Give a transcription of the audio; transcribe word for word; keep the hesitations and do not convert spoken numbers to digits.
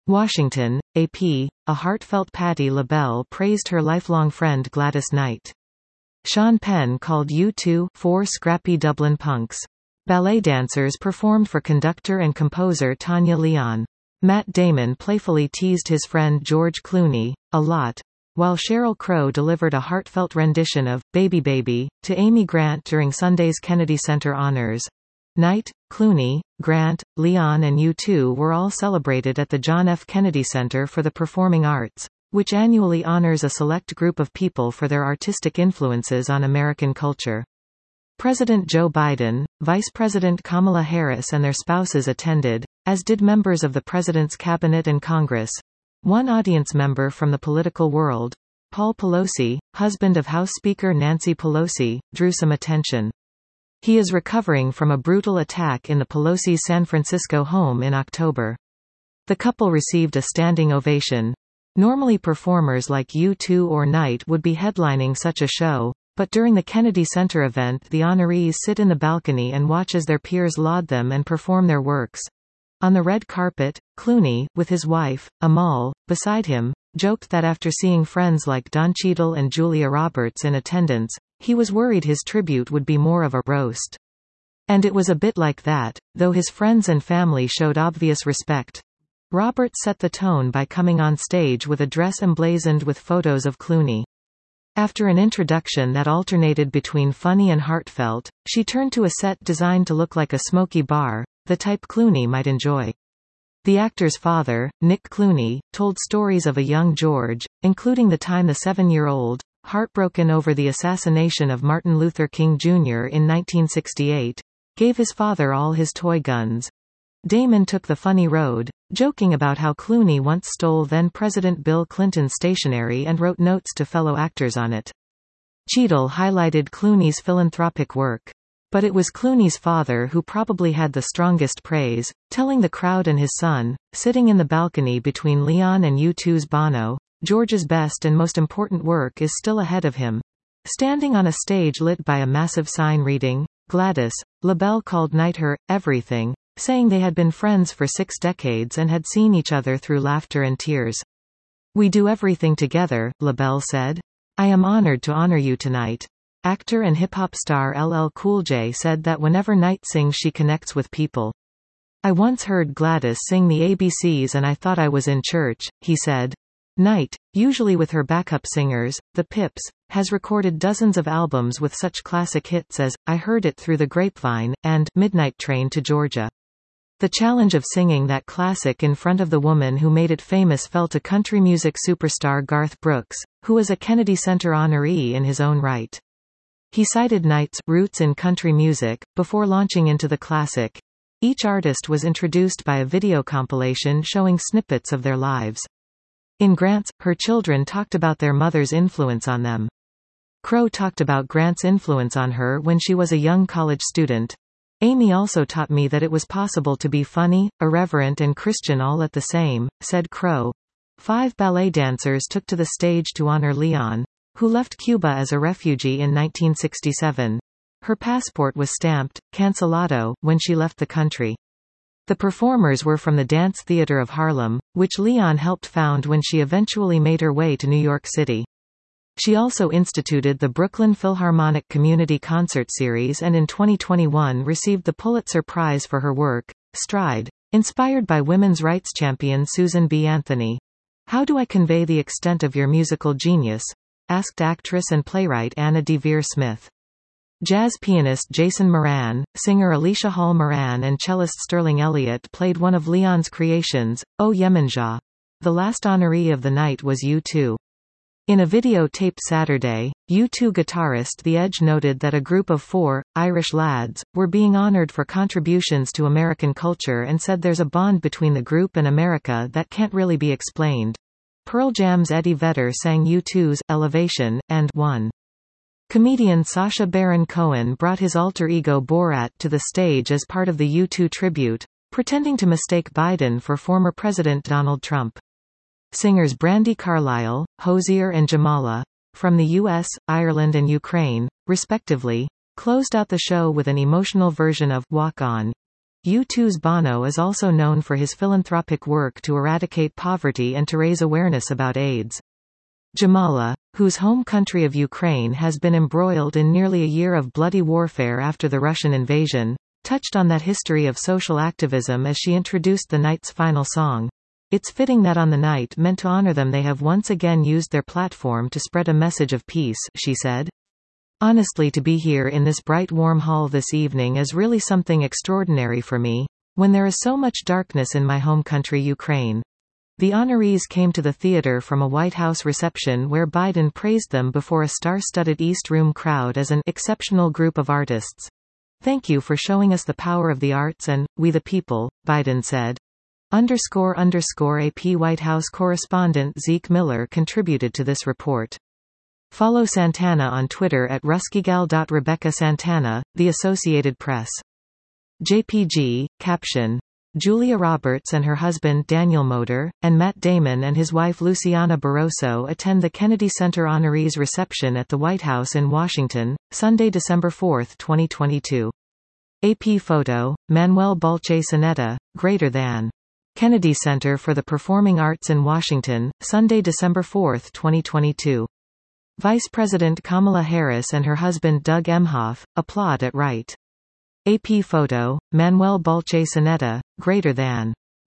Washington, A P. A heartfelt Patti LaBelle praised her lifelong friend Gladys Knight. Sean Penn called U two four scrappy Dublin punks. Ballet dancers performed for conductor and composer Tanya Leon. Matt Damon playfully teased his friend George Clooney, a lot, while Sheryl Crow delivered a heartfelt rendition of Baby Baby to Amy Grant during Sunday's Kennedy Center honors. Knight, Clooney, Grant, Leon and U two were all celebrated at the John F. Kennedy Center for the Performing Arts, which annually honors a select group of people for their artistic influences on American culture. President Joe Biden, Vice President Kamala Harris and their spouses attended, as did members of the President's cabinet and Congress. One audience member from the political world, Paul Pelosi, husband of House Speaker Nancy Pelosi, drew some attention. He is recovering from a brutal attack in the Pelosi's San Francisco home in October. The couple received a standing ovation. Normally performers like U two or Knight would be headlining such a show, but during the Kennedy Center event the honorees sit in the balcony and watch as their peers laud them and perform their works. On the red carpet, Clooney, with his wife, Amal, beside him, joked that after seeing friends like Don Cheadle and Julia Roberts in attendance, he was worried his tribute would be more of a roast. And it was a bit like that, though his friends and family showed obvious respect. Roberts set the tone by coming on stage with a dress emblazoned with photos of Clooney. After an introduction that alternated between funny and heartfelt, she turned to a set designed to look like a smoky bar, the type Clooney might enjoy. The actor's father, Nick Clooney, told stories of a young George, including the time the seven-year-old, heartbroken over the assassination of Martin Luther King Junior in nineteen sixty-eight, gave his father all his toy guns. Damon took the funny road, joking about how Clooney once stole then-President Bill Clinton's stationery and wrote notes to fellow actors on it. Cheadle highlighted Clooney's philanthropic work. But it was Clooney's father who probably had the strongest praise, telling the crowd and his son, sitting in the balcony between Leon and U two's Bono, George's best and most important work is still ahead of him. Standing on a stage lit by a massive sign reading, Gladys, LaBelle called Knight her everything, saying they had been friends for six decades and had seen each other through laughter and tears. "We do everything together," LaBelle said. "I am honored to honor you tonight." Actor and hip-hop star L L Cool J said that whenever Knight sings she connects with people. "I once heard Gladys sing the A B Cs and I thought I was in church," he said. Knight, usually with her backup singers, the Pips, has recorded dozens of albums with such classic hits as I Heard It Through the Grapevine and Midnight Train to Georgia. The challenge of singing that classic in front of the woman who made it famous fell to country music superstar Garth Brooks, who was a Kennedy Center honoree in his own right. He cited Knight's roots in country music, before launching into the classic. Each artist was introduced by a video compilation showing snippets of their lives. In Grant's, her children talked about their mother's influence on them. Crow talked about Grant's influence on her when she was a young college student. "Amy also taught me that it was possible to be funny, irreverent and Christian all at the same," said Crow. Five ballet dancers took to the stage to honor Leon, who left Cuba as a refugee in nineteen sixty-seven. Her passport was stamped, "Cancelado," when she left the country. The performers were from the Dance Theater of Harlem, which Leon helped found when she eventually made her way to New York City. She also instituted the Brooklyn Philharmonic Community Concert Series and in twenty twenty-one received the Pulitzer Prize for her work, Stride, inspired by women's rights champion Susan B. Anthony. "How do I convey the extent of your musical genius?" asked actress and playwright Anna Devere Smith. Jazz pianist Jason Moran, singer Alicia Hall Moran and cellist Sterling Elliott played one of Leon's creations, O Yemenja. The last honoree of the night was U two. In a video taped Saturday, U two guitarist The Edge noted that a group of four, Irish lads, were being honored for contributions to American culture and said there's a bond between the group and America that can't really be explained. Pearl Jam's Eddie Vedder sang U two's Elevation, and One. Comedian Sacha Baron Cohen brought his alter ego Borat to the stage as part of the U two tribute, pretending to mistake Biden for former President Donald Trump. Singers Brandi Carlile, Hozier and Jamala, from the U S, Ireland and Ukraine, respectively, closed out the show with an emotional version of Walk On. U two's Bono is also known for his philanthropic work to eradicate poverty and to raise awareness about AIDS. Jamala, whose home country of Ukraine has been embroiled in nearly a year of bloody warfare after the Russian invasion, touched on that history of social activism as she introduced the night's final song. It's fitting that on the night meant to honor them they have once again used their platform to spread a message of peace, she said. Honestly, to be here in this bright warm hall this evening is really something extraordinary for me, when there is so much darkness in my home country Ukraine. The honorees came to the theater from a White House reception where Biden praised them before a star-studded East Room crowd as an exceptional group of artists. Thank you for showing us the power of the arts and, we the people, Biden said. Underscore underscore A P White House correspondent Zeke Miller contributed to this report. Follow Santana on Twitter at ruskigal dot rebecca santana, The Associated Press. J P G, caption. Julia Roberts and her husband Daniel Moder, and Matt Damon and his wife Luciana Barroso attend the Kennedy Center honorees reception at the White House in Washington, Sunday, December fourth, twenty twenty-two. A P photo, Manuel Balche Soneta, greater than. Kennedy Center for the Performing Arts in Washington, Sunday, December fourth, twenty twenty-two. Vice President Kamala Harris and her husband Doug Emhoff, applaud at right. A P photo, Manuel Balche Soneta, greater than.